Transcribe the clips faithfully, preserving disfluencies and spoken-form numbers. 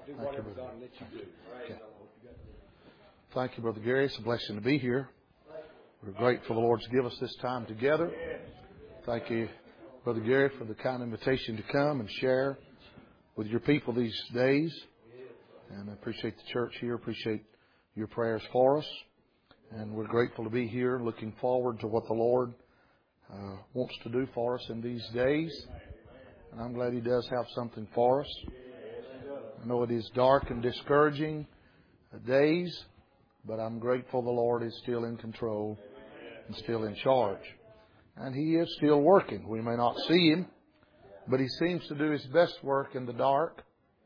Thank you, brother. Okay. Thank you, Brother Gary. It's a blessing to be here. We're grateful the Lord's give us this time together. Thank you, Brother Gary, for the kind invitation to come and share with your people these days. And I appreciate the church here. Appreciate your prayers for us. And we're grateful to be here, looking forward to what the Lord uh, wants to do for us in these days. And I'm glad He does have something for us. I know it is dark and discouraging days, but I'm grateful the Lord is still in control and still in charge. And He is still working. We may not see Him, but He seems to do His best work in the dark.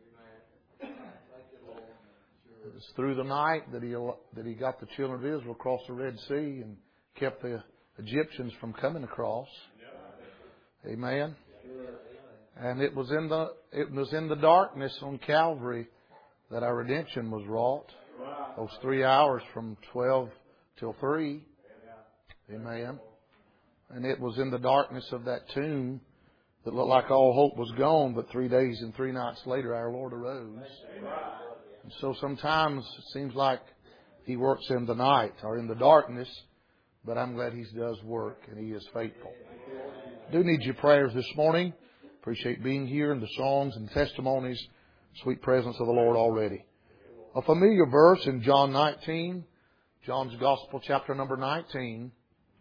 It was through the night that He that He got the children of Israel across the Red Sea and kept the Egyptians from coming across. Amen. And it was in the it was in the darkness on Calvary that our redemption was wrought. Those three hours from twelve till three. Amen. And it was in the darkness of that tomb that looked like all hope was gone, but three days and three nights later our Lord arose. And so sometimes it seems like He works in the night or in the darkness, but I'm glad He does work and He is faithful. I do need your prayers this morning. Appreciate being here and the songs and testimonies, sweet presence of the Lord already. A familiar verse in John nineteen, John's Gospel, chapter number nineteen.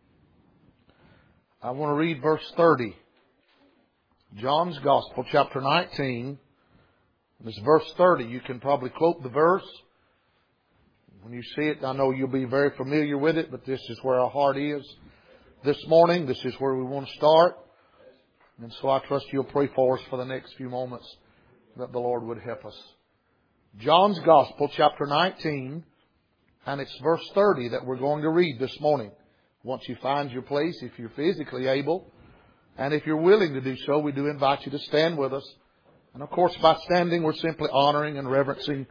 I want to read verse thirty. John's Gospel, chapter nineteen. This is verse thirty. You can probably quote the verse. When you see it, I know you'll be very familiar with it, but this is where our heart is this morning. This is where we want to start. And so I trust you'll pray for us for the next few moments that the Lord would help us. John's Gospel, chapter nineteen, and it's verse thirty that we're going to read this morning. Once you find your place, if you're physically able, and if you're willing to do so, we do invite you to stand with us. And of course, by standing, we're simply honoring and reverencing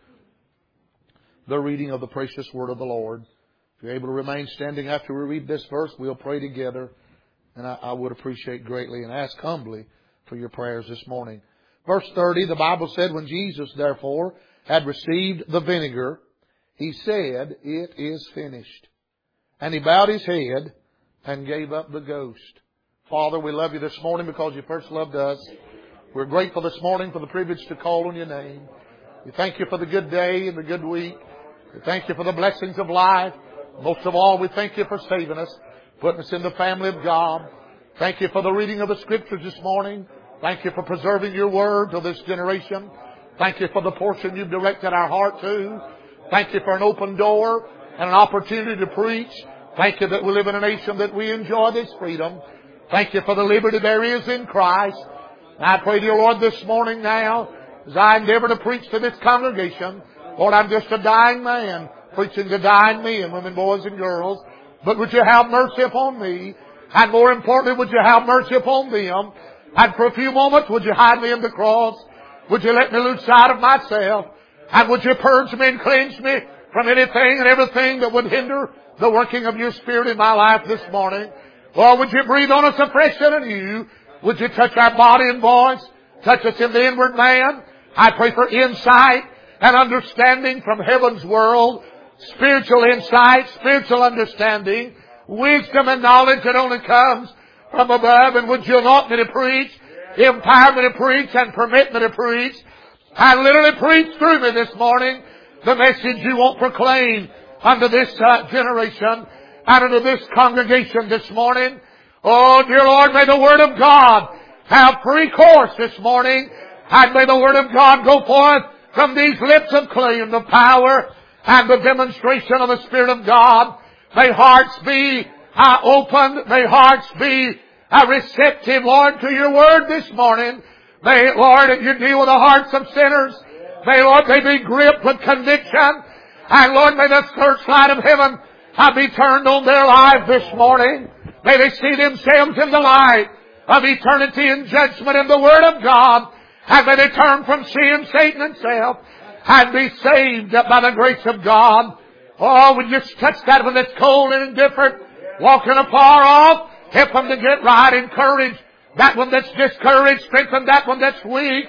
the reading of the precious Word of the Lord. If you're able to remain standing after we read this verse, we'll pray together. And I, I would appreciate greatly and ask humbly for your prayers this morning. Verse thirty, the Bible said, when Jesus, therefore, had received the vinegar, He said, it is finished. And He bowed His head and gave up the ghost. Father, we love You this morning because You first loved us. We're grateful this morning for the privilege to call on Your name. We thank You for the good day and the good week. We thank You for the blessings of life. Most of all, we thank You for saving us, putting us in the family of God. Thank You for the reading of the Scriptures this morning. Thank You for preserving Your Word to this generation. Thank You for the portion You've directed our heart to. Thank You for an open door and an opportunity to preach. Thank You that we live in a nation that we enjoy this freedom. Thank You for the liberty there is in Christ. And I pray, dear Lord, this morning now, as I endeavor to preach to this congregation, Lord, I'm just a dying man preaching to dying men, women, boys, and girls. But would You have mercy upon me? And more importantly, would You have mercy upon them? And for a few moments, would You hide me in the cross? Would You let me lose sight of myself? And would You purge me and cleanse me from anything and everything that would hinder the working of Your Spirit in my life this morning? Lord, would You breathe on us afresh and anew? Would You touch our body and voice? Touch us in the inward man? I pray for insight and understanding from heaven's world. Spiritual insight, spiritual understanding, wisdom and knowledge that only comes from above. And would You anoint me to preach, empower me to preach, and permit me to preach, and literally preach through me this morning the message You want proclaimed unto this uh, generation and unto this congregation this morning. Oh, dear Lord, may the Word of God have free course this morning, and may the Word of God go forth from these lips of clay in the power and the demonstration of the Spirit of God. May hearts be uh, opened. May hearts be uh, receptive, Lord, to Your Word this morning. May, Lord, You deal with the hearts of sinners. May, Lord, they be gripped with conviction. And, Lord, may the searchlight of heaven uh, be turned on their lives this morning. May they see themselves in the light of eternity and judgment in the Word of God. And may they turn from sin, Satan, and self, and be saved by the grace of God. Oh, would You touch that one that's cold and indifferent, walking afar off, help them to get right, encourage that one that's discouraged, strengthen that one that's weak.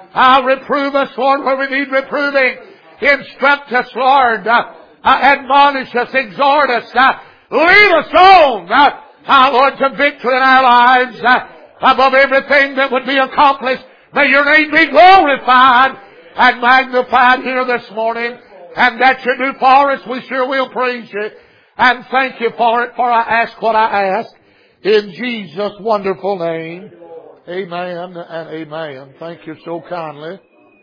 Uh, reprove us, Lord, where we need reproving. Instruct us, Lord. Uh, uh, admonish us, exhort us. Uh, lead us on, uh, uh, Lord, to victory in our lives. Uh, above everything that would be accomplished, may your name be glorified and magnified here this morning. And that you do for us, we sure will praise you. And thank you for it, for I ask what I ask. In Jesus' wonderful name. Amen and amen. Thank you so kindly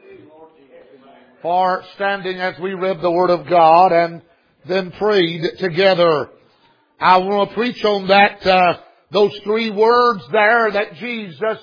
for standing as we read the Word of God and then prayed together. I want to preach on that, uh, those three words there that Jesus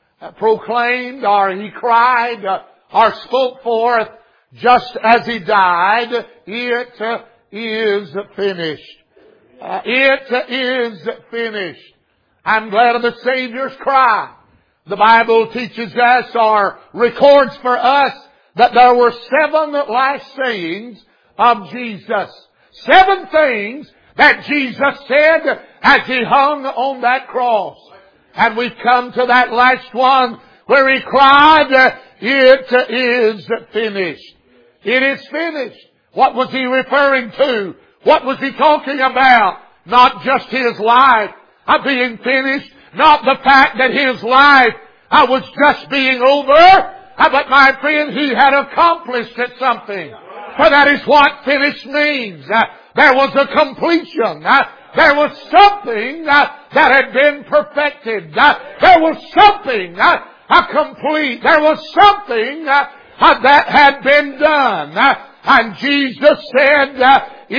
proclaimed, or He cried, uh, or spoke forth just as He died. It uh, is finished. Uh, it is finished. I'm glad of the Savior's cry. The Bible teaches us, or records for us, that there were seven last sayings of Jesus. Seven things that Jesus said as He hung on that cross. And we've come to that last one where He cried, it is finished. It is finished. What was He referring to? What was He talking about? Not just His life of being finished. Not the fact that His life uh, was just being over. Uh, but my friend, He had accomplished it something. For that is what finished means. Uh, there was a completion. Uh, there was something uh, that had been perfected. Uh, there was something uh, uh, complete. There was something uh, uh, that had been done. Uh, and Jesus said, uh,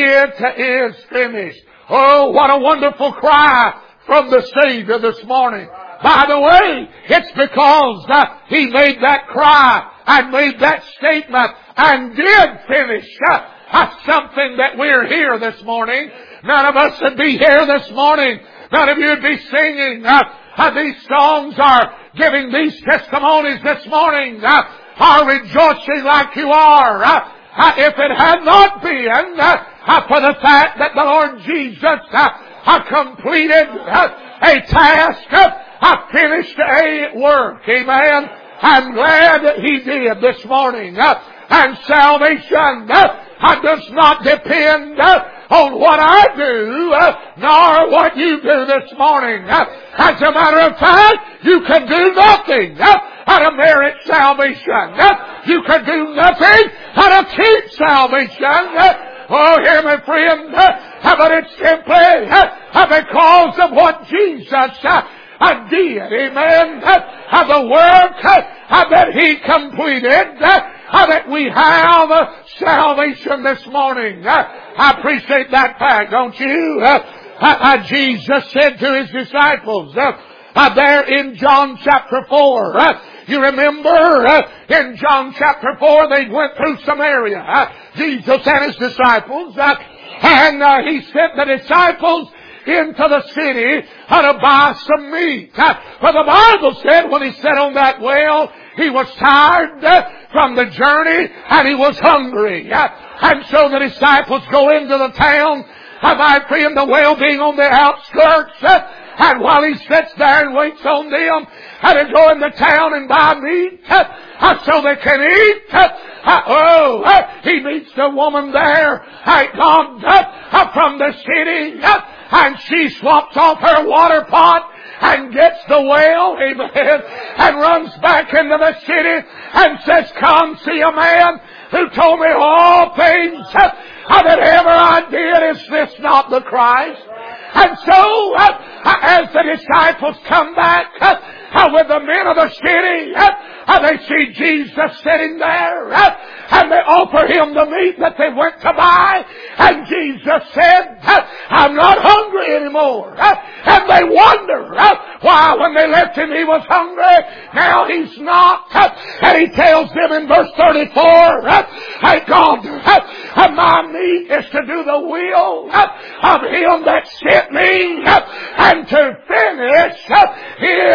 it is finished. Oh, what a wonderful cry from the Savior this morning. By the way, it's because uh, He made that cry and made that statement and did finish uh, uh, something that we're here this morning. None of us would be here this morning. None of you would be singing uh, uh, these songs or giving these testimonies this morning uh, or rejoicing like you are. Uh, uh, if it had not been uh, uh, for the fact that the Lord Jesus uh, uh, completed uh, a task, uh, uh, finished a work. Amen. I'm glad that He did this morning. Uh, and salvation uh, uh, does not depend uh, on what I do, uh, nor what you do this morning. Uh, as a matter of fact, you can do nothing uh, how to merit salvation. Uh, you can do nothing how to keep salvation. Uh, oh, hear me, friend. Uh, but it's simply uh, because of what Jesus uh, uh, did. Amen. Uh, the work uh, that He completed. Uh, Uh, that we have uh, salvation this morning. Uh, I appreciate that fact, don't you? Uh, uh, uh, Jesus said to His disciples uh, uh, there in John chapter four. Uh, you remember uh, in John chapter four they went through Samaria. Uh, Jesus and His disciples. Uh, and uh, He sent the disciples into the city uh, to buy some meat. Uh, for the Bible said when He sat on that well, He was tired uh, from the journey and He was hungry. Uh, and so the disciples go into the town, uh, my friend, the well being on the outskirts. Uh, and while He sits there and waits on them, uh, to go into town and buy meat uh, uh, so they can eat. Uh, uh, oh, uh, He meets the woman there, uh, gone uh, uh, from the city, uh, and she swaps off her water pot and gets the well, amen, and runs back into the city and says, come see a man who told me all things uh, that ever I did. Is this not the Christ? And so, uh, as the disciples come back uh, uh, with the men of the city, uh, uh, they see Jesus sitting there, uh, and they offer Him the meat that they went to buy. And Jesus said, uh, I'm not hungry anymore. Uh, and they wonder uh, why when they left Him He was hungry. Now He's not. Uh, and He tells them in verse thirty-four, uh, hey God, uh, my meat is to do the will uh, of Him that sent me uh, and to finish uh, His work.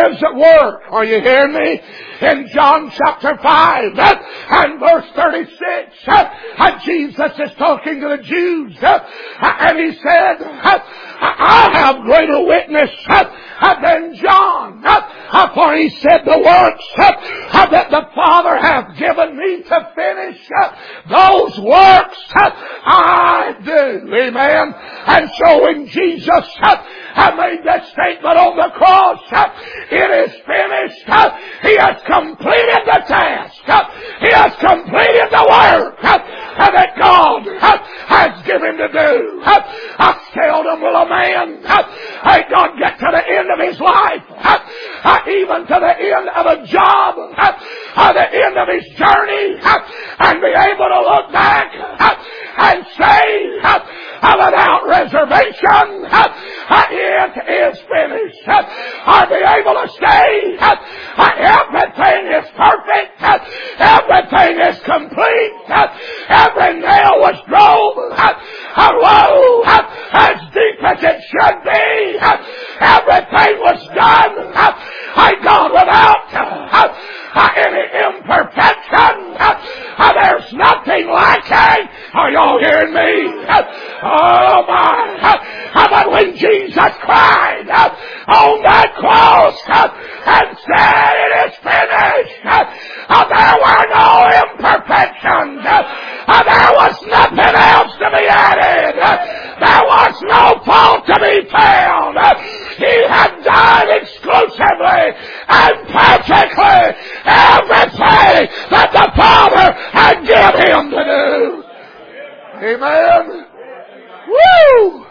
work. Are you hearing me? In John chapter five and verse thirty-six, Jesus is talking to the Jews, and He said, I have greater witness than John, for He said the works that the Father hath given me to finish, those works I do. Amen. And so when Jesus made that statement on the cross, it is finished. He has completed the task. He has completed the work that God has given to do. I seldom will a man, God, get to the end of his life, even to the end of a job, the end of his journey, and be able to look back and say, without reservation, it is finished. Or be able to say, everything is perfect, everything is complete, every nail was drove low, as deep as it should be, everything was done, I God, without any imperfection. There's nothing lacking. Are y'all hearing me? Oh my. But when Jesus cried on that cross and said, it is finished, there were no imperfections. There was nothing else to be added. There was no fault to be found. He had done exclusively and perfectly everything that the Father had given Him to do. Amen. Woo!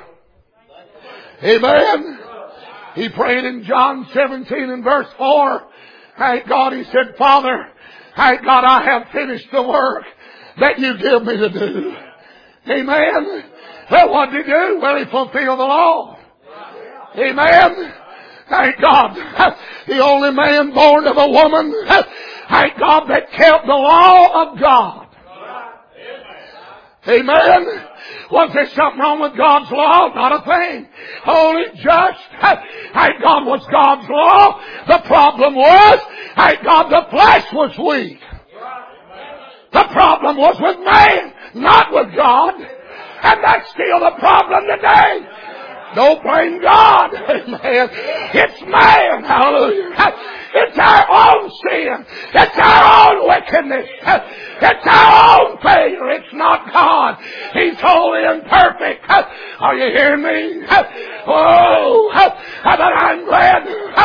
Amen. He prayed in John seventeen and verse four. Thank God, he said, Father, thank God I have finished the work that you give me to do. Amen. Well, what did he do? Well, he fulfilled the law. Amen. Thank God. The only man born of a woman, thank God, that kept the law of God. Amen. Was there something wrong with God's law? Not a thing. Holy, just. Thank God was God's law. The problem was, thank God, the flesh was weak. The problem was with man, not with God. And that's still the problem today. Don't blame God. Amen. It's man. Hallelujah. It's our own sin. It's our own wickedness. It's our own failure. It's not God. He's holy and perfect. Are you hearing me? Oh, but I'm glad.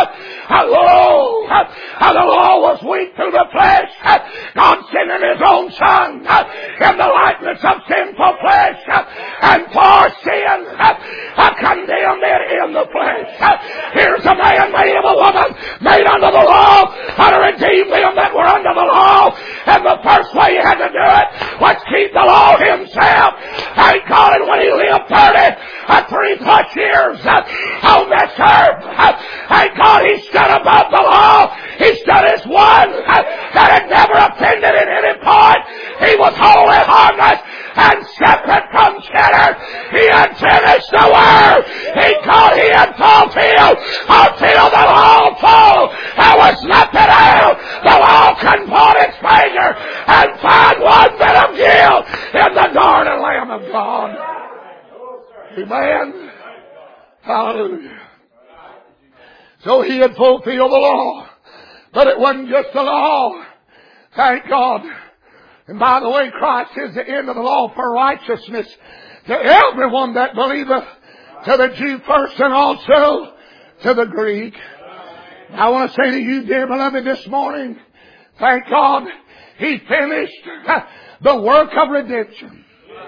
Oh, the law was weak through the flesh. God sending His own Son in the likeness of sinful flesh, and for sin condemned it in the flesh. Here's a man made of a woman, made under the law, to redeem them that were under the law. And the first way He had to do it was keep the law Himself. Thank God, and when He lived thirty-three plus years on this earth, thank God He stood above the law. He stood as one that had never offended at any point. He was wholly harmless and separate from sinners. He had finished the work. He thought He had fulfilled until the law full. There was nothing else. The law couldn't point its finger and find one bit of guilt in the darling Lamb of God. Amen. Hallelujah. So He had fulfilled the law. But it wasn't just the law. Thank God. And by the way, Christ is the end of the law for righteousness to everyone that believeth, to the Jew first and also to the Greek. I want to say to you, dear beloved, this morning, thank God He finished the work of redemption.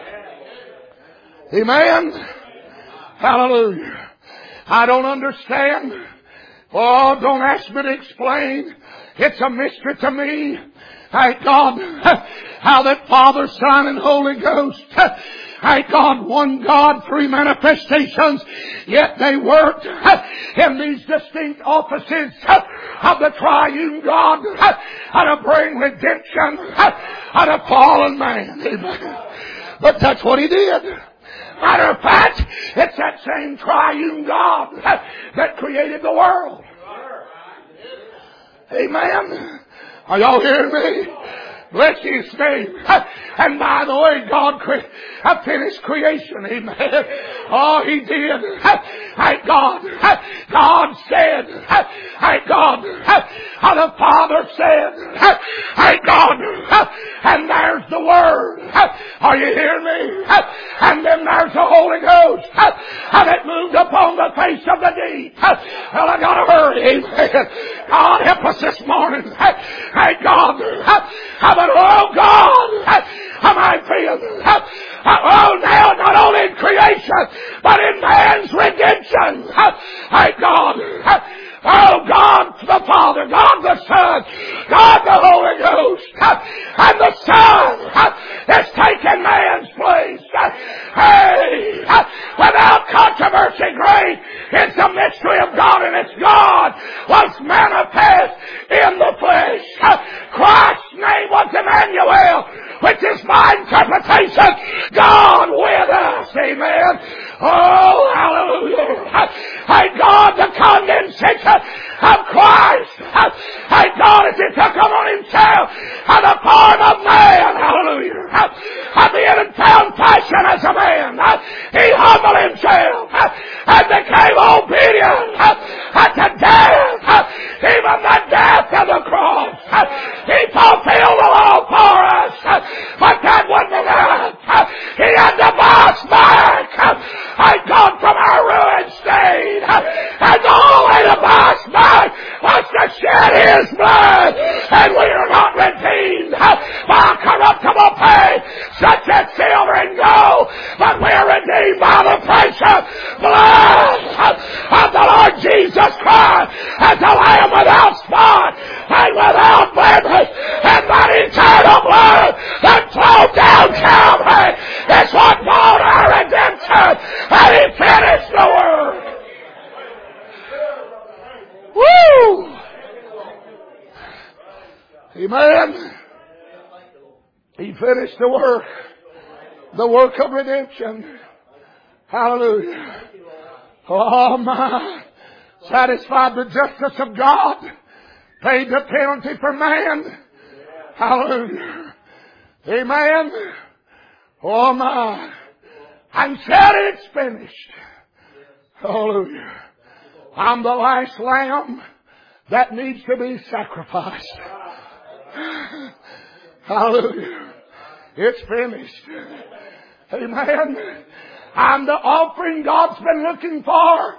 Amen. Hallelujah. I don't understand. Oh, don't ask me to explain. It's a mystery to me. Thank God how that Father, Son, and Holy Ghost, thank God, one God, three manifestations, yet they worked in these distinct offices of the triune God to bring redemption on a fallen man. Amen. But that's what He did. Matter of fact, it's that same triune God that created the world. Amen. Are y'all hearing me? Bless His name. And by the way, God cre- finished creation. Amen. Oh, He did. Thank God. God said. Thank God. The Father said. Thank God. And there's the Word. Are you hearing me? And then there's the Holy Ghost. And it moved upon the face of the deep. Well, I gotta hurry. Amen. God help us this morning. Thank God. But oh God, am I feeling? Oh, now not only in creation, but in man's redemption. Thank God. Oh, God the Father, God the Son, God the Holy Ghost, and the Son has taken man's place. Hey, without controversy, great is the mystery of God, and it's God was manifest in the flesh. Christ's name was Emmanuel, which is my interpretation, God with us. Amen. Oh, hallelujah. Thank God the condescension of Christ. Thank God as He took upon Himself the form of man. Hallelujah. And being found fashion as a man, He humbled Himself and became obedient unto death, even the death of the cross. He fulfilled the law for us, but that wasn't enough. He had to buy us back. Thank God from our ruined state. And the only way to buy us back was to shed His blood. And we are not redeemed by corruptible pay, such as silver and gold, but we are redeemed by the precious blood of the Lord Jesus Christ, as a lamb without spot and without blemish. And that eternal blood that flowed down Calvary is what bought our redemption. And He finished the work. Woo! Amen. He finished the work. The work of redemption. Hallelujah. Oh my. Satisfied the justice of God. Paid the penalty for man. Hallelujah. Amen. Oh my. And said it's finished. Hallelujah. I'm the last lamb that needs to be sacrificed. Hallelujah. It's finished. Amen. I'm the offering God's been looking for.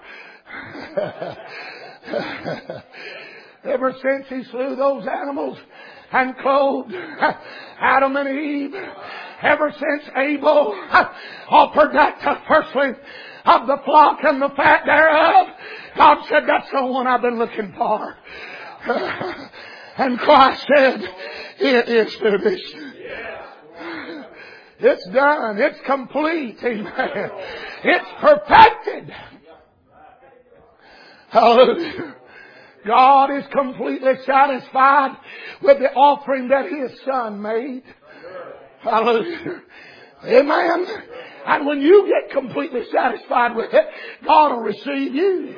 Ever since He slew those animals and clothed Adam and Eve. Ever since Abel offered that the firstling of the flock and the fat thereof, God said, that's the one I've been looking for. And Christ said, it is finished. It's done. It's complete. Amen. It's perfected. Hallelujah. God is completely satisfied with the offering that His Son made. Hallelujah. Amen. And when you get completely satisfied with it, God will receive you.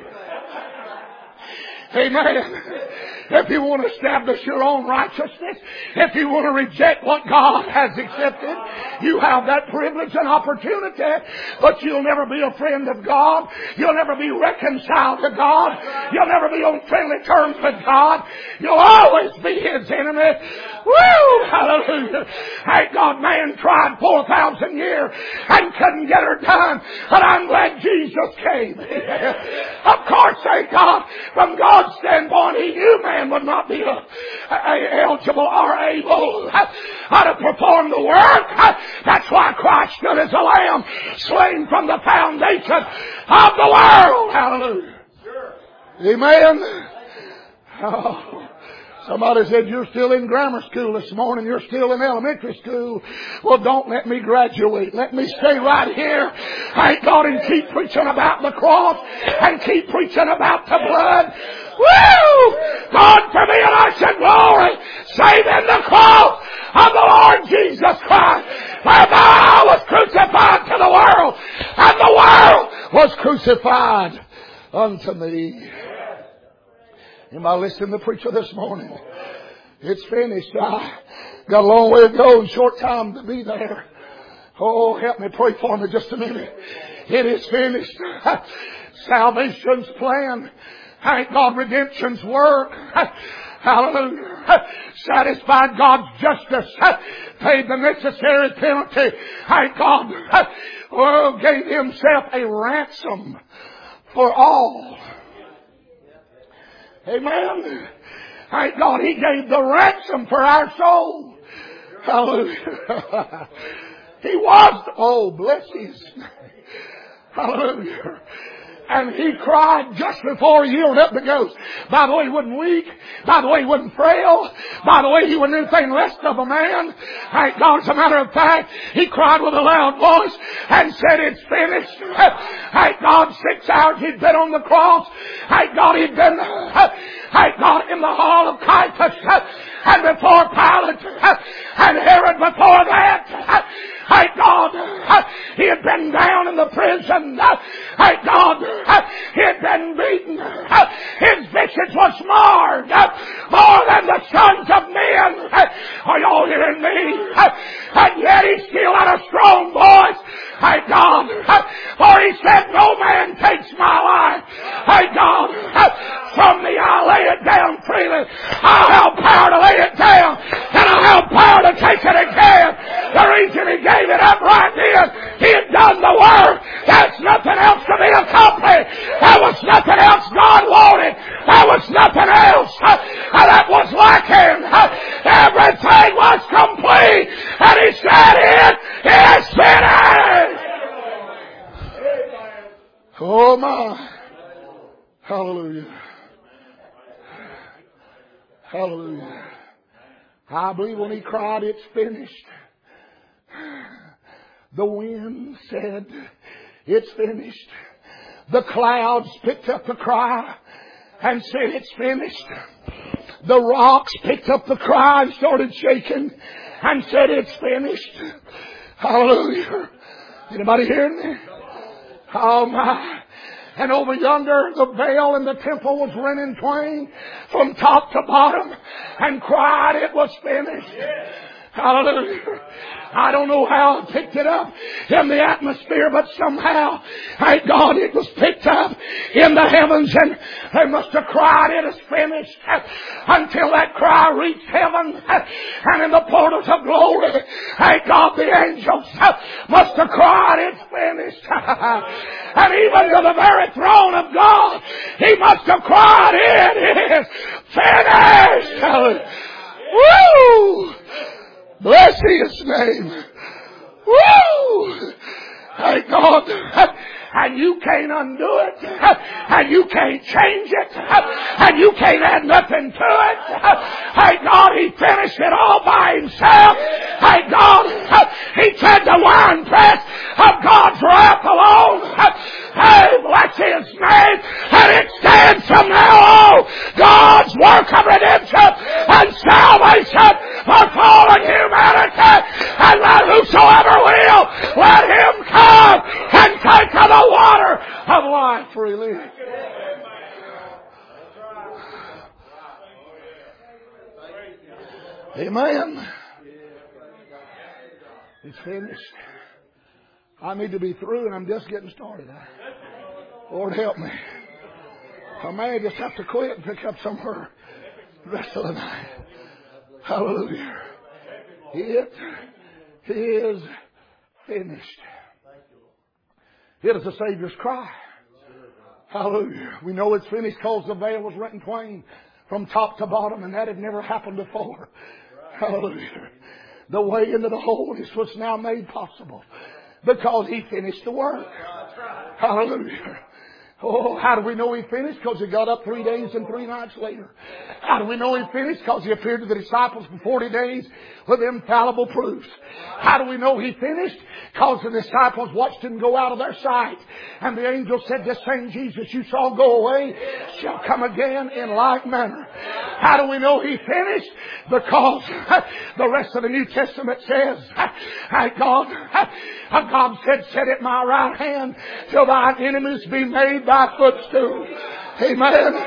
Amen. If you want to establish your own righteousness, if you want to reject what God has accepted, you have that privilege and opportunity, but you'll never be a friend of God. You'll never be reconciled to God. You'll never be on friendly terms with God. You'll always be His enemy. Woo! Hallelujah. Thank God man tried four thousand years and couldn't get her done, but I'm glad Jesus came. Of course, thank God, from God's standpoint, He knew man would not be uh, eligible or able uh, to perform the work. Uh, that's why Christ stood as a lamb slain from the foundation of the world. Hallelujah. Sure. Amen. Oh. Somebody said, you're still in grammar school this morning. You're still in elementary school. Well, don't let me graduate. Let me stay right here. Thank God, and keep preaching about the cross and keep preaching about the blood. Woo! God for me and us in glory. Saving the cross of the Lord Jesus Christ. Whereby I was crucified to the world, and the world was crucified unto me. Anybody listening to the preacher this morning? It's finished. I got a long way to go and short time to be there. Oh, help me, pray for me just a minute. It is finished. Salvation's plan. Thank God, redemption's work. Hallelujah. Satisfied God's justice. Paid the necessary penalty. Thank God. Oh, gave Himself a ransom for all. Amen. Thank God He gave the ransom for our soul. Hallelujah. He was, oh, bless His name. Hallelujah. And He cried just before He yielded up the ghost. By the way, He wasn't weak. By the way, He wasn't frail. By the way, He wasn't anything less of a man. Thank God, as a matter of fact, He cried with a loud voice and said, it's finished. Thank God, six hours He'd been on the cross. Thank God He'd been, thank God, in the hall of Caiaphas and before Pilate and Herod before that. Thank God, He had been down in the prison. Thank God, He had been beaten. His visage was marred more than the sons of men. Are y'all hearing me? And yet He still had a strong voice. Thank God. For He said, no man takes my life. Thank God. From me I lay it down freely. I have power to lay it down. And I have power to take it again. The reason He gave it up right then, He had done the work. There's nothing else to be accomplished. There was nothing else God wanted. There was nothing else that was lacking. Everything was complete. And He said, it is finished. Oh my. Hallelujah. Hallelujah. I believe when He cried, it's finished, the wind said, it's finished. The clouds picked up the cry and said, it's finished. The rocks picked up the cry and started shaking and said, it's finished. Hallelujah. Anybody hearing me? Oh my. And over yonder, the veil in the temple was rent in twain from top to bottom and cried, it was finished. Hallelujah. I don't know how I picked it up in the atmosphere, but somehow, thank God, it was picked up in the heavens, and they must have cried, it is finished, until that cry reached heaven, and in the portals of glory, thank God, the angels must have cried, it's finished. And even to the very throne of God, He must have cried, it is finished. Woo! Bless His name. Woo! Thank God. And you can't undo it. And you can't change it. And you can't add nothing to it. Thank God He finished it all by Himself. Thank God He fed the winepress of God's wrath alone. Hey, bless His name. And it stands from now on God's work of redemption and salvation for fallen humanity. And let whosoever will, let him come and take of the water of life freely. Amen. It's finished. I need to be through, and I'm just getting started. Lord, help me. I may just have to quit and pick up somewhere the rest of the night. Hallelujah. It is finished. It is the Savior's cry. Hallelujah. We know it's finished because the veil was rent in twain from top to bottom, and that had never happened before. Hallelujah. The way into the holiest was now made possible because He finished the work. Hallelujah. Oh, how do we know He finished? Because He got up three days and three nights later. How do we know He finished? Because He appeared to the disciples for forty days with infallible proofs. How do we know He finished? Because the disciples watched Him go out of their sight. And the angel said, this same Jesus you saw go away shall come again in like manner. How do we know He finished? Because the rest of the New Testament says, God, God said, sit at my right hand till thine enemies be made thy footstool. Amen.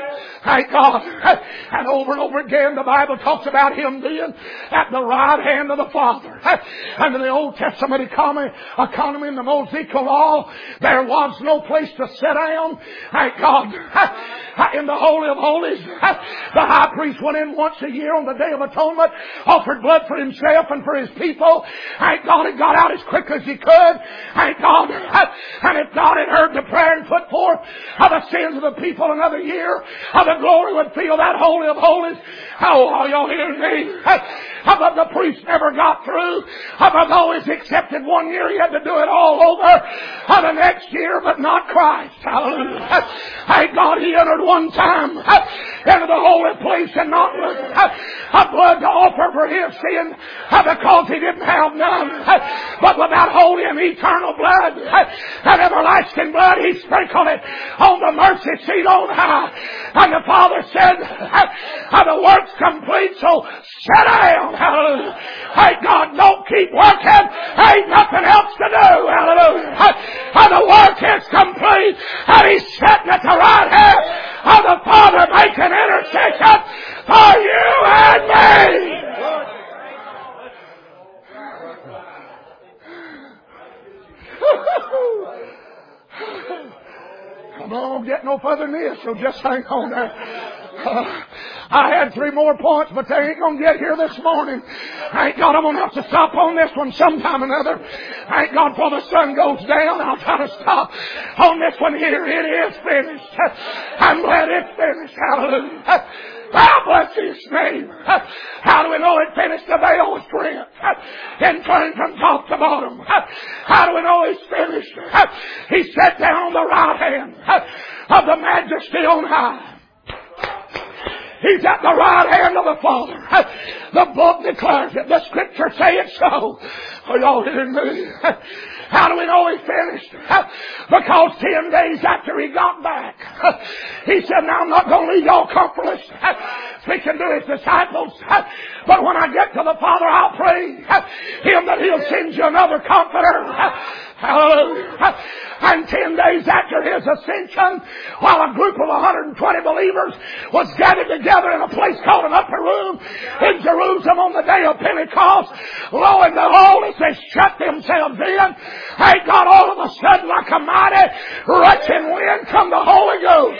Thank God. And over and over again the Bible talks about Him being at the right hand of the Father. Under the Old Testament economy, economy in the Mosaical law, there was no place to sit down. Thank God. In the Holy of Holies, the high priest went in once a year on the Day of Atonement, offered blood for himself and for his people. Thank God, he got out as quick as he could. Thank God. And if God had heard the prayer and put forth of the sins of the people another year, of the glory would fill that Holy of Holies. Oh, are y'all hearing me? But the priest never got through. But though he's accepted one year, he had to do it all over the next year, but not Christ. Hallelujah. Thank God he entered one time into the holy place and not with a blood to offer for his sin because he didn't have none, but with that holy and eternal blood and everlasting blood, he sprinkled it on the mercy seat on high. And the Father said, the work's complete, so sit down. Hallelujah. Thank God, don't keep working. Ain't nothing else to do. Hallelujah. And the work is complete, and he's sitting at the right hand of the Father making intercession for you and me. I don't get no further than this, so just hang on there. Uh, I had three more points, but they ain't going to get here this morning. Thank God I'm going to have to stop on this one sometime or another. Thank God before the sun goes down, I'll try to stop on this one here. It is finished. I'm glad it's finished. Hallelujah. Well, bless His name. How do we know it finished? The veil was rent and turned from top to bottom. How do we know it's finished? He sat down on the right hand of the Majesty on high. He's at the right hand of the Father. The book declares it. The Scriptures say it so. Are y'all hearing me? How do we know He's finished? Because ten days after He got back, He said, now I'm not going to leave y'all comfortless. Speaking to His disciples. But when I get to the Father, I'll pray Him that He'll send you another Comforter. Hallelujah. And ten days after His ascension, while a group of one hundred twenty believers was gathered together in a place called an upper room in Jerusalem on the day of Pentecost, lo and behold, as they shut themselves in, they got all of a sudden like a mighty rushing wind come the Holy Ghost.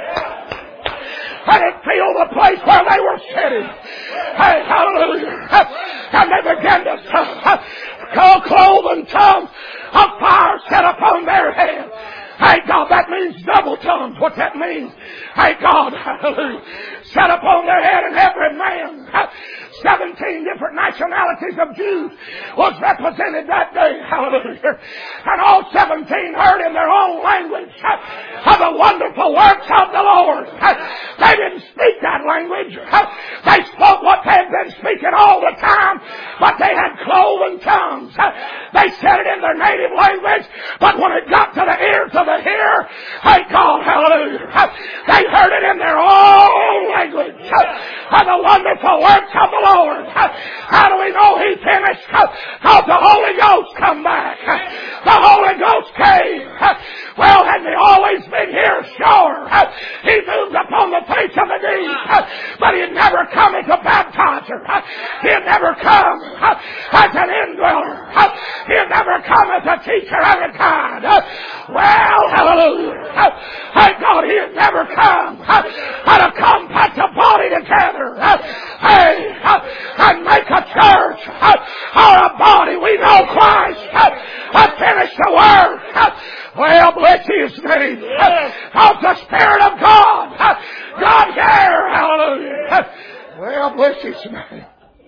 And it filled the place where they were sitting. Hey, hallelujah. And they began to call cloven tongues of fire set upon their head. Thank God, that means double tongues. What that means? Thank God, hallelujah. Set upon their head, and every man, seventeen different nationalities of Jews was represented that day. Hallelujah. And all seventeen heard in their own language of the wonderful works of the Lord. They didn't speak that language. They spoke what they had been speaking all the time, but they had cloven tongues. They said it in their native language, but when it got to the ears of the hearer, thank God, hallelujah, they heard it in their own language of the wonderful works of the Lord. How do we know He finished? Because the Holy Ghost come back. The Holy Ghost came. Well, had He always been here? Sure. He moved upon the face of the deep, but He had never come as a baptizer. He had never come as an indweller. He had never come as a teacher of a kind. Well, hallelujah. Thank God He had never come and to compact a body together. Hey, and make a church or a body. We know Christ has finished the work. Well, bless His name. Of the Spirit of God. God here. Hallelujah. Well, bless His name.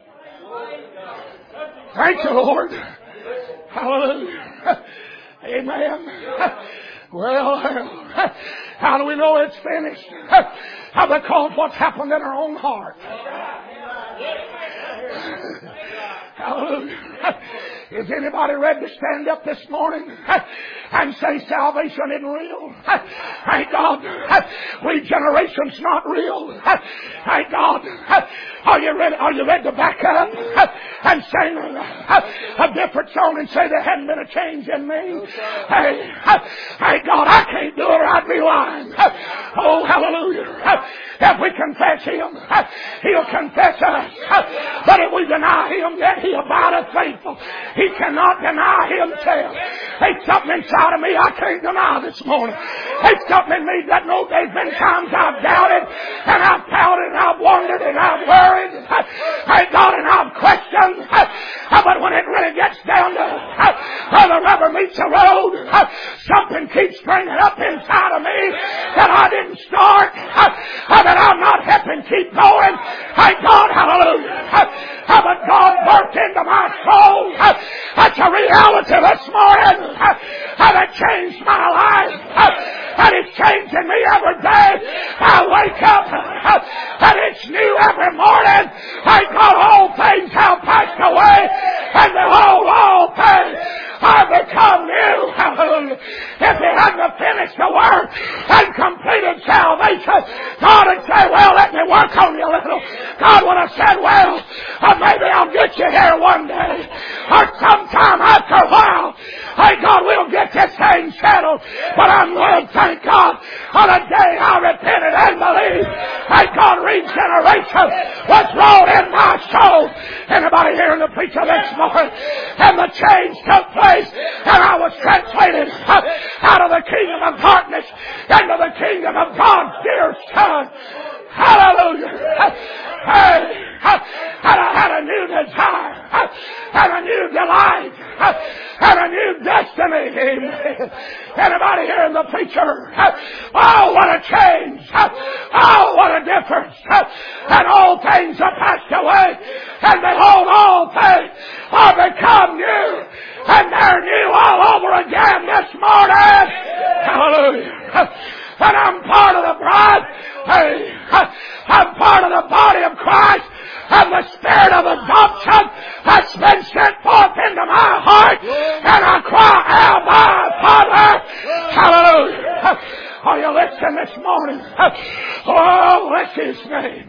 Thank you, Lord. Hallelujah. Amen. Well, how do we know it's finished? Because what's happened in our own heart. Hallelujah. Is anybody ready to stand up this morning and say salvation isn't real? Thank God. Regeneration's not real. Thank God. Are you ready? Are you ready to back up and sing a different song and say there hadn't been a change in me? Hey, thank God. I can't do it or I'd be lying. Oh, hallelujah. If we confess Him, He'll confess us. But if we deny Him, yet He abideth faithful. He cannot deny Himself. There's something inside of me I can't deny this morning. There's something in me that knows there's been times I've doubted and I've pouted and I've wondered and I've worried. Thank God, and I've questioned. But when it really gets down to where the rubber meets the road, something keeps springing up inside of me that I didn't start, that I'm not helping keep going. Thank God, hallelujah. But God worked into my soul. That's a reality this morning. That changed my life. And it's changing me every day. I wake up and it's new every morning. Thank God, all things have passed away, and behold, all things are become new. Hallelujah. If He hadn't finished the work and completed salvation, God would say, well, let me work on you a little. God would have said, well, uh, maybe I'll get you here one day, or sometime after a while. Thank God, we'll get this thing settled. But I'm glad, thank God, on the day I repented and believed. Thank God, regeneration was wrought in my soul. Anybody hearing the preacher this morning? And the change took place, and I was translated out of the kingdom of darkness into the kingdom of God's dear Son. Hallelujah. Hey, and I had a new desire, and a new delight, and a new destiny. Amen. Anybody hearing the preacher? Oh, what a change. Oh, what a difference. And all things are passed away, and behold, all things are become new. And they're new all over again this morning. Hallelujah. And I'm part of the bride. Hey, I'm part of the body of Christ. And the spirit of adoption has been sent forth into my heart. And I cry, Abba, Father. Hallelujah. Are you listening this morning? Oh, bless His name.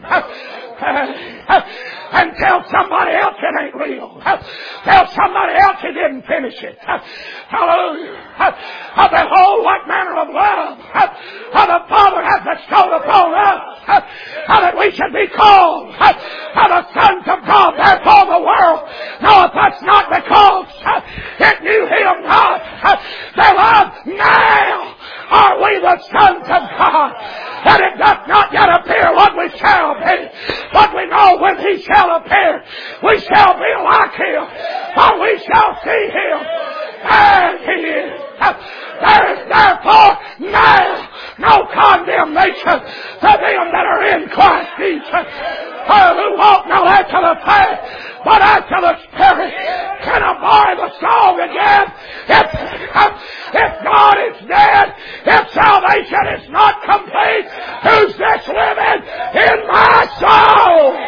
And tell somebody else it ain't real. Tell somebody else He didn't finish it. Hallelujah. Behold, what manner of love the Father has bestowed upon us, that we should be called the sons of God. Therefore the world knoweth us not because it knew Him not. Beloved, now are we the sons of God, and it doth not yet appear what we shall be. But we know when He shall appear, we shall be like Him, for we shall see Him as He is. There is therefore now no condemnation to them that are in Christ Jesus, who walk not after the flesh, but after the Spirit. Can I borrow the song again? If, if God is dead, if salvation is not complete, who's this living in my soul?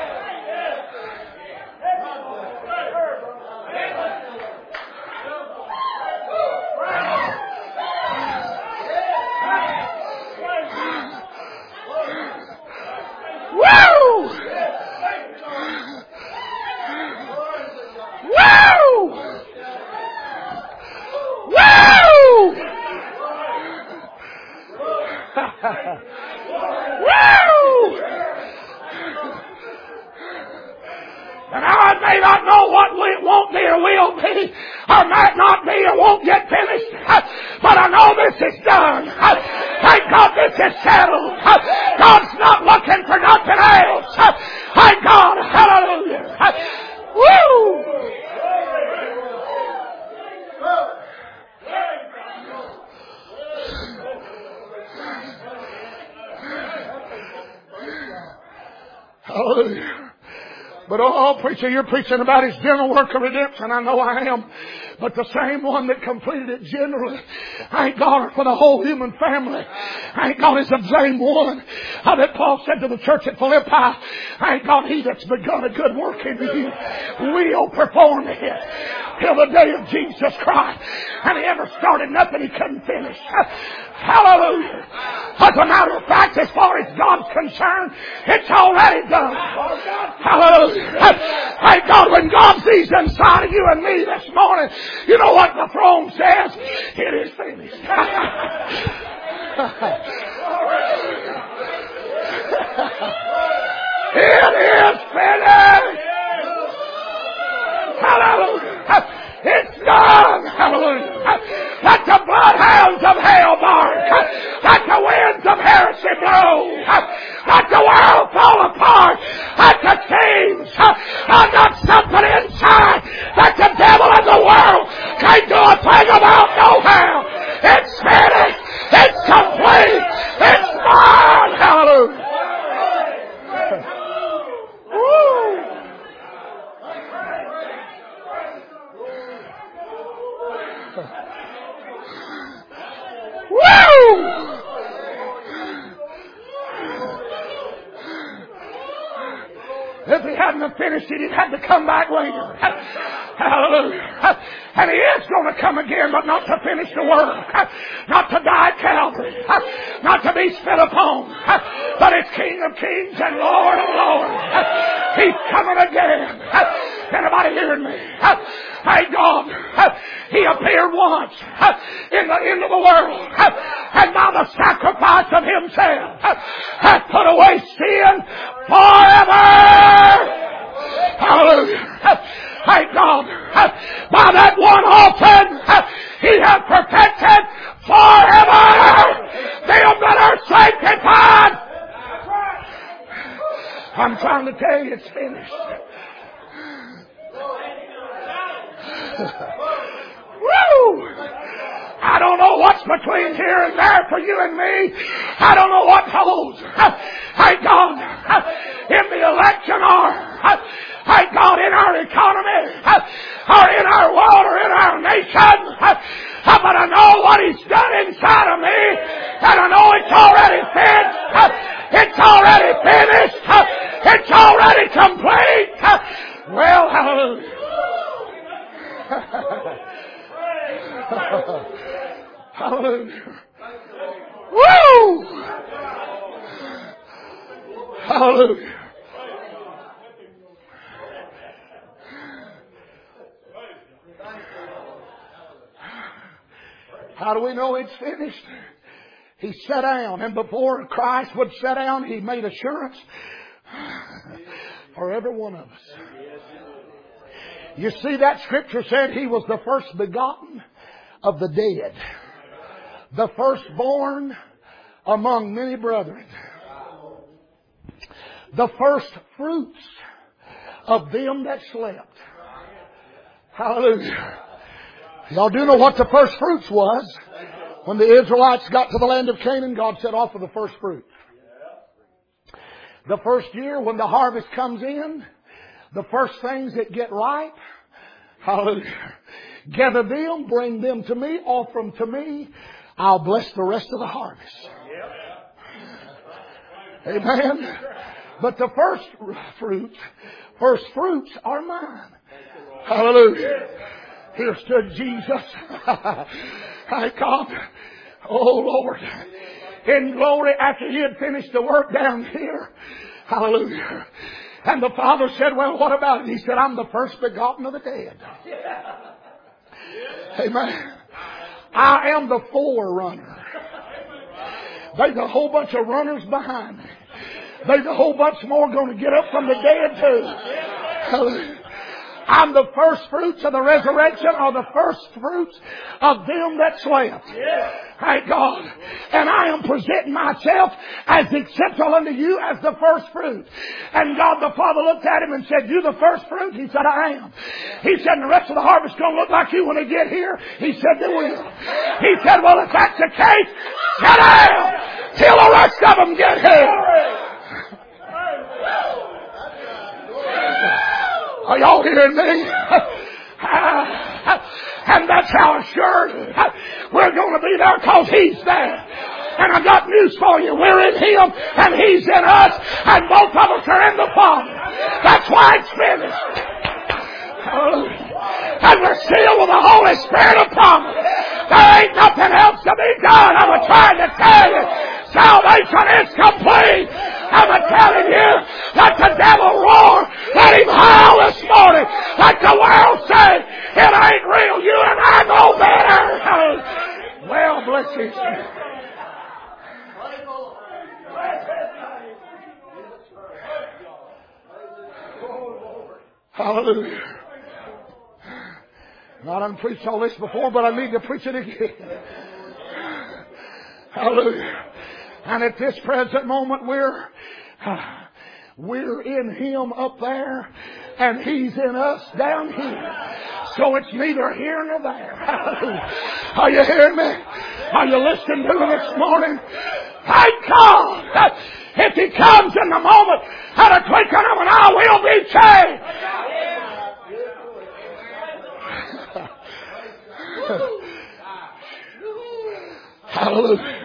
Woo! Woo! Woo! Woo! And I may not know what it won't be or will be, or might not be or won't get finished, but I know this is done. Thank God this is settled. God's not looking for nothing else. Thank God. Hallelujah. Woo! Hallelujah. But oh, preacher, you're preaching about His general work of redemption. I know I am. But the same one that completed it generally, thank God, for the whole human family. Thank God is the same one uh, that Paul said to the church at Philippi, thank God, He that's begun a good work in you will perform it till the day of Jesus Christ. And He ever started nothing He couldn't finish. Hallelujah. As a matter of fact, as far as God's concerned, it's already done. Hallelujah. Thank God, when God sees inside of you and me this morning, you know what the throne says? It is finished. It is finished. Hallelujah. It's done. Hallelujah. Let the bloodhounds of hell bark. Let the winds of heresy blow. Let the world fall apart. Let the chains are not something inside that the devil and the world can't do a thing about no how. It's finished. It's complete. It's done. Hallelujah. Woo. Woo! If He hadn't finished it, He'd had to come back later. Hallelujah. And He is going to come again, but not to finish the work. Not to die at Calvary. Not to be spit upon. But it's King of Kings and Lord of Lords. He's coming again. Anybody hearing me? Thank God. He appeared once in the end of the world. And by the sacrifice of Himself has put away sin forever. Hallelujah. Thank God. By that one offering, He has perfected forever them that are sanctified. I'm trying to tell you, it's finished. Woo! I don't know what's between here and there for you and me. I don't know what holds. Thank God, in the election or, thank God, in our economy or in our world or in our nation. But I know what He's done inside of me, and I know it's already finished. It's already finished. It's already complete. Well, hallelujah. Hallelujah. Woo! Hallelujah. How do we know it's finished? He sat down, and before Christ would sit down, He made assurance for every one of us. You see, that scripture said He was the first begotten of the dead, the firstborn among many brethren, the first fruits of them that slept. Hallelujah. Y'all do know what the first fruits was. When the Israelites got to the land of Canaan, God said, offer the first fruit. The first year when the harvest comes in, the first things that get ripe, hallelujah, gather them, bring them to me, offer them to me. I'll bless the rest of the harvest. Amen. But the first fruits, first fruits are mine. Hallelujah. Here stood Jesus. Thank God. Oh Lord. In glory after He had finished the work down here. Hallelujah. And the Father said, well, what about it? He said, I'm the first begotten of the dead. Amen. I am the forerunner. There's a whole bunch of runners behind me. There's a whole bunch more going to get up from the dead too. Hallelujah. I'm the first fruits of the resurrection, or the first fruits of them that slept. Thank God. And I am presenting myself as acceptable unto you as the first fruit. And God the Father looked at him and said, you the first fruit? He said, I am. He said, and the rest of the harvest going to look like you when they get here? He said, they will. He said, well, if that's the case, sit down till the rest of them get here. Are y'all hearing me? And that's how assured we're going to be there, because He's there. And I got news for you. We're in Him and He's in us, and both of us are in the Father. That's why it's finished. And we're sealed with the Holy Spirit of promise. There ain't nothing else to be done. I'm trying to tell you, salvation is complete. I'm telling you, let the devil roar. Let him howl this morning. Let the world say, it ain't real. You and I know better. Well, bless His name. Hallelujah. Now, I done preached all this before, but I need to preach it again. Hallelujah. And at this present moment, we're we're in Him up there, and He's in us down here. So it's neither here nor there. Hallelujah. Are you hearing me? Are you listening to me this morning? Thank God. If He comes in the moment, at a twinkling of an eye, we'll be changed. Hallelujah.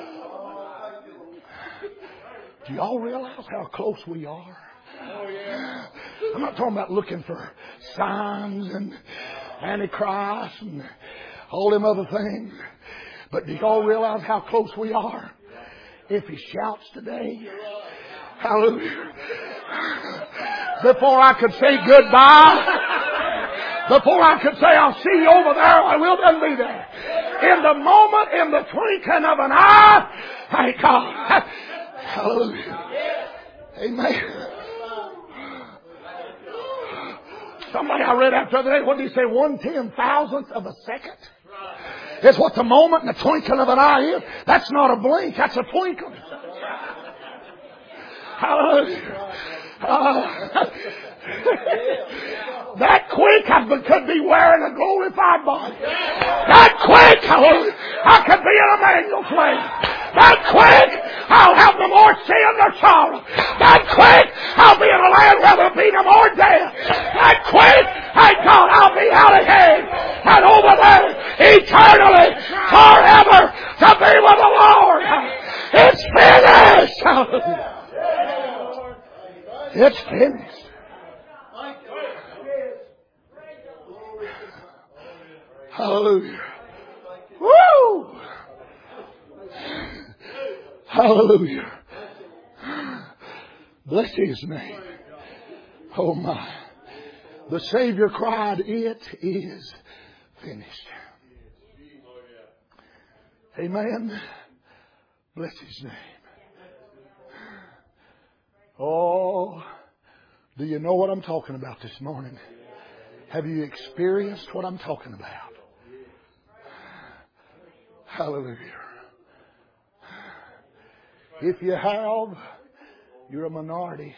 Do y'all realize how close we are? I'm not talking about looking for signs and Antichrist and all them other things. But do y'all realize how close we are? If He shouts today, hallelujah. Before I could say goodbye, before I could say I'll see you over there, I will then be there. In the moment, in the twinkling of an eye, thank God. Hallelujah. Amen. Somebody I read after the other day, what did he say? One ten thousandth of a second? It's what the moment and the twinkling of an eye is. That's not a blink, that's a twinkle. Hallelujah. Uh, that quick I could be wearing a glorified body. That quick I could be in a manual plane. That quick I'll have no more sin nor sorrow. That quick I'll be in a land where there'll be no more death. That quick, thank God, I'll be out of here and over there eternally, forever, to be with the Lord. It's finished. It's finished. Hallelujah. Woo! Hallelujah. Bless His name. Oh my. The Savior cried, it is finished. Amen. Bless His name. Oh, do you know what I'm talking about this morning? Have you experienced what I'm talking about? Hallelujah. If you have, you're a minority.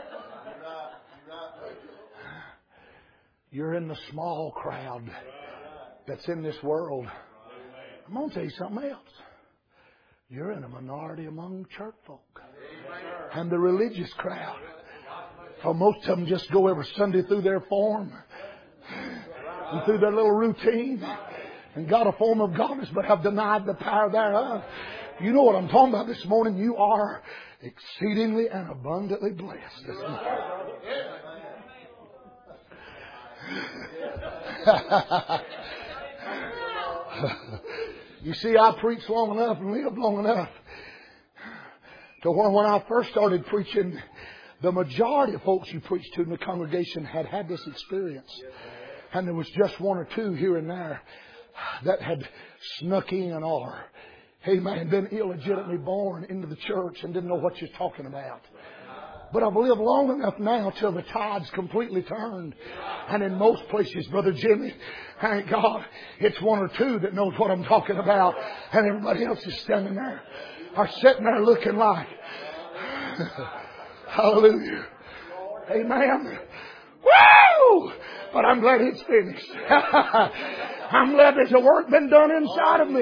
You're in the small crowd that's in this world. I'm going to tell you something else. You're in a minority among church folk and the religious crowd. For most of them just go every Sunday through their form and through their little routine and got a form of godliness but have denied the power thereof. You know what I'm talking about this morning. You are exceedingly and abundantly blessed. You see, I preached long enough and lived long enough to where when I first started preaching, the majority of folks you preached to in the congregation had had this experience. And there was just one or two here and there that had snuck in or, amen, been illegitimately born into the church and didn't know what you're talking about. But I've lived long enough now till the tide's completely turned. And in most places, Brother Jimmy, thank God, it's one or two that knows what I'm talking about. And everybody else is standing there or sitting there looking like, hallelujah. Amen. Woo! But I'm glad it's finished. I'm glad there's a work been done inside of me.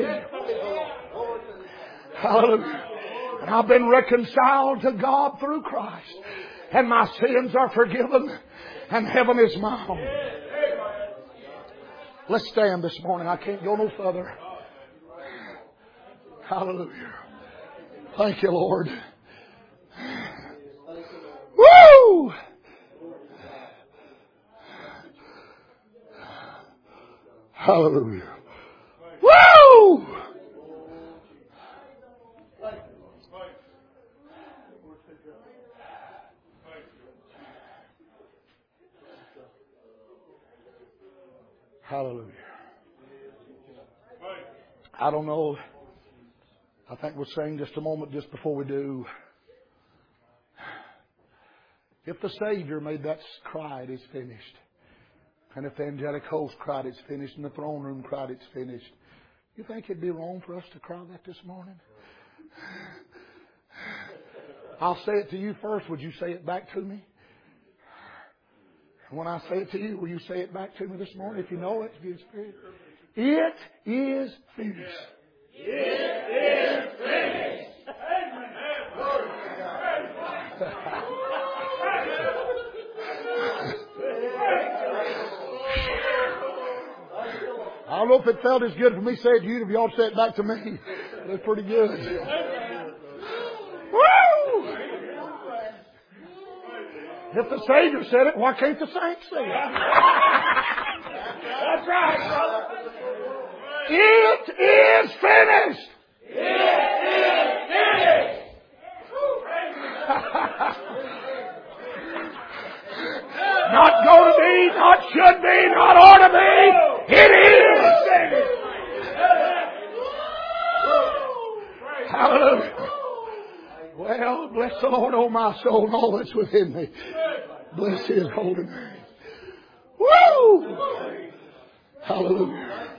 Hallelujah. And I've been reconciled to God through Christ. And my sins are forgiven. and heaven is my home. Let's stand this morning. I can't go no further. Hallelujah. Thank you, Lord. Woo! Hallelujah. Woo! Hallelujah. I don't know. I think we'll sing just a moment just before we do. If the Savior made that cry, it is finished. And if the angelic host cried, it's finished. And the throne room cried, it's finished. You think it'd be wrong for us to cry that this morning? I'll say it to you first. Would you say it back to me? When I say it to you, will you say it back to me this morning? If you know it, if you experience it. It is finished. It is finished. I don't know if it felt as good for me saying it to you if y'all say it back to me. That's pretty good. Woo! If the Savior said it, why can't the saints say it? That's right, brother. It is finished. It is finished. Not going to be, not should be, not ought to be. It is finished. Hallelujah. Well, bless the Lord, oh my soul, and all that's within me. Bless His holy name. Woo! Hallelujah.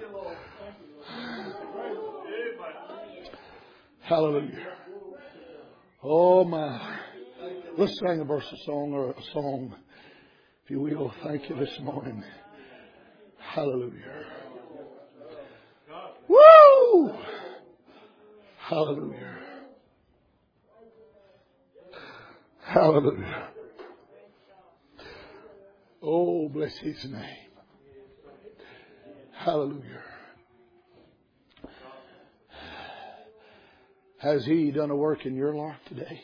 Hallelujah. Oh my. Let's sing a verse of song or a song, if you will. Thank you this morning. Hallelujah. Woo! Hallelujah. Hallelujah. Oh, bless His name. Hallelujah. Has He done a work in your life today?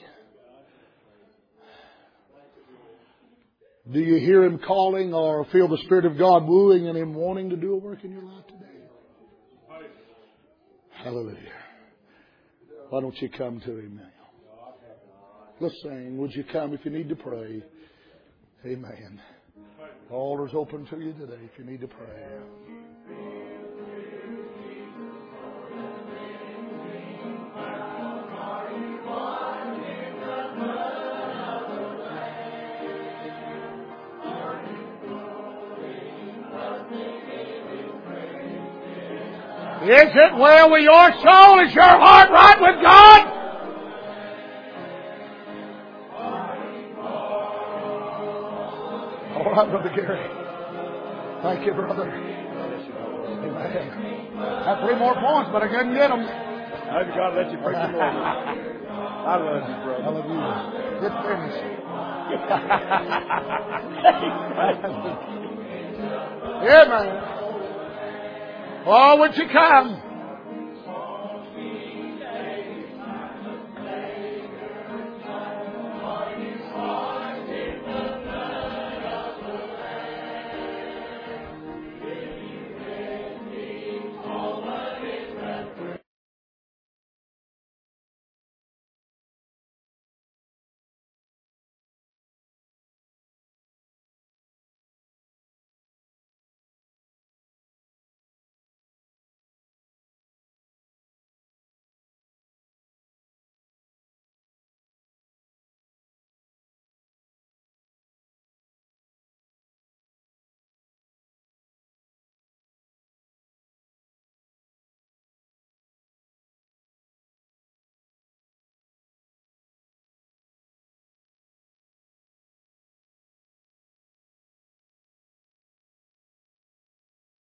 Do you hear Him calling or feel the Spirit of God wooing and Him wanting to do a work in your life today? Hallelujah. Why don't you come to Him now? Let's sing. Would you come if you need to pray? Amen. The altar's open to you today if you need to pray. Is it well with your soul? Is your heart right with God? All right, Brother Gary. Thank you, brother. Amen. I have three more points, but I couldn't get them. I hope God let you preach some more. I love you, brother. I love you. It's finished. Amen. Oh, would you come?